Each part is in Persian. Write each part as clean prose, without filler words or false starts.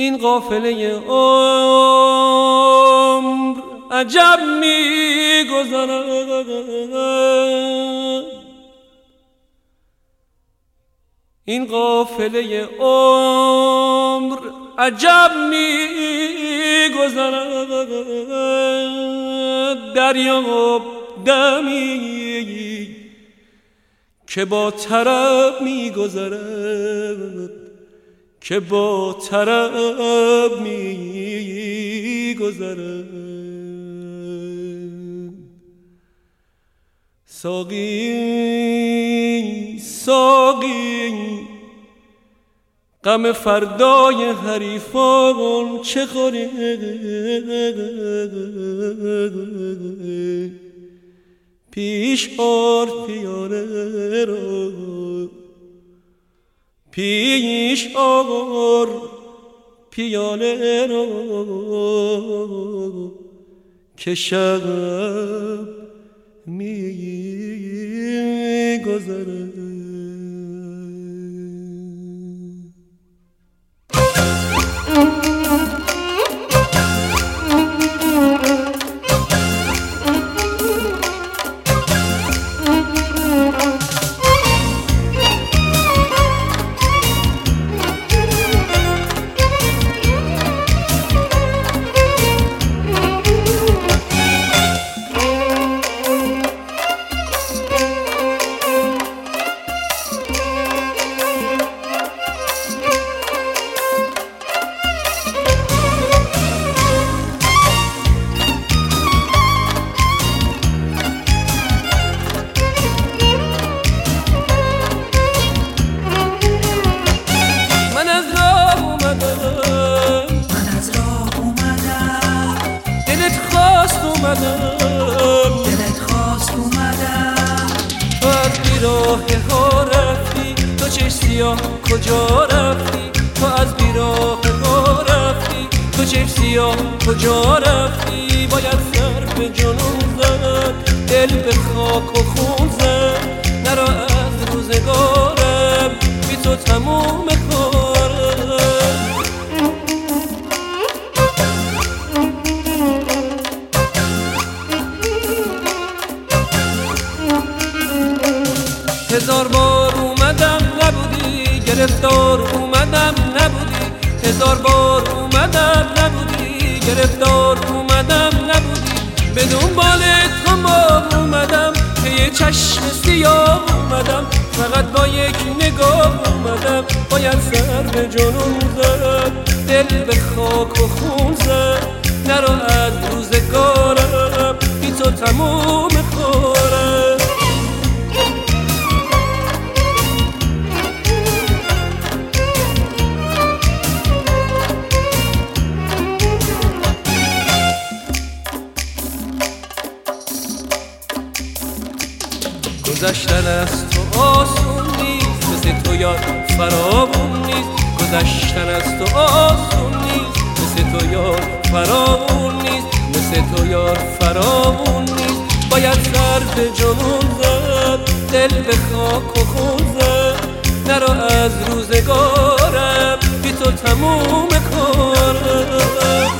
این قافله عمر عجب می‌گذرد، این قافله عمر عجب می‌گذرد. دریاب دمی که با طرب می‌گذرد، که با طرب می‌گذرد. ساقی ساقی غم فردای حریفان چه خوری؟ پیش آر پیاله را، پیش آر پیاله را که شب می‌گذرد. دلت خواست اومدم. تو از بیراه ها رفتی، تو چشم سیاه کجا رفتی؟ تو از بیراه ها رفتی، تو چشم سیاه کجا رفتی؟ باید سر به جنون زد، دل به خاک و خون زد. نرا از روزگارم بی تو تموم کارم. هزار بار اومدم نبودی، گرفتار اومدم نبودی. هزار بار اومدم نبودی، گرفتار اومدم نبودی. به دنبال تو ما اومدم، که یه چشم سیاه اومدم. فقط با یک نگاه اومدم، باید سر به جنون زد، دل به خاک و خون زد. نرو از روزگارم بی تو تموم کارم. گذشتن از تو آسون نیست، مثل تو یاد فراوون نیست. گذشتن از تو آسون نیست، مثل تو یاد فراوون نیست. مثل تو یاد فراوون نیست. باید سر به جنون زد، دل به خاک و خون زد. نرو از روزگارم بی تو تموم کارم.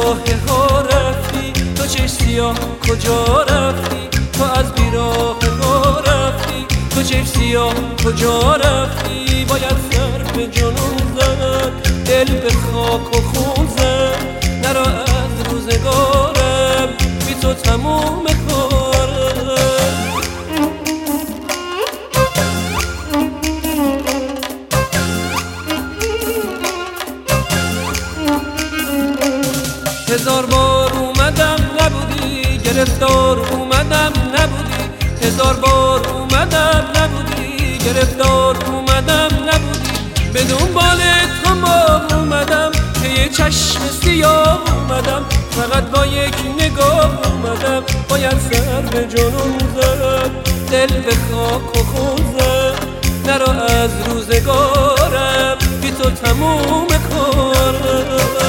راه ها رفتی، تو چشم سیاه کجا رفتی؟ تو از بیراه ها رفتی، تو چشم سیاه کجا رفتی؟ باید سر به جنون زد، دل به خاک و خون زد، نرا از روزگارم، بی تو تموم کارم. هزار بار اومدم نبودی، گرفتار اومدم نبودی، هزار بار اومدم نبودی، گرفتار اومدم نبودی، به دنبال تو ما اومدم، پی چشم سیاه اومدم، فقط با یک نگاه اومدم، باید سر به جنون زد، دل به خاک و خون زد، نرا از روزگارم، بی تو تموم کارم.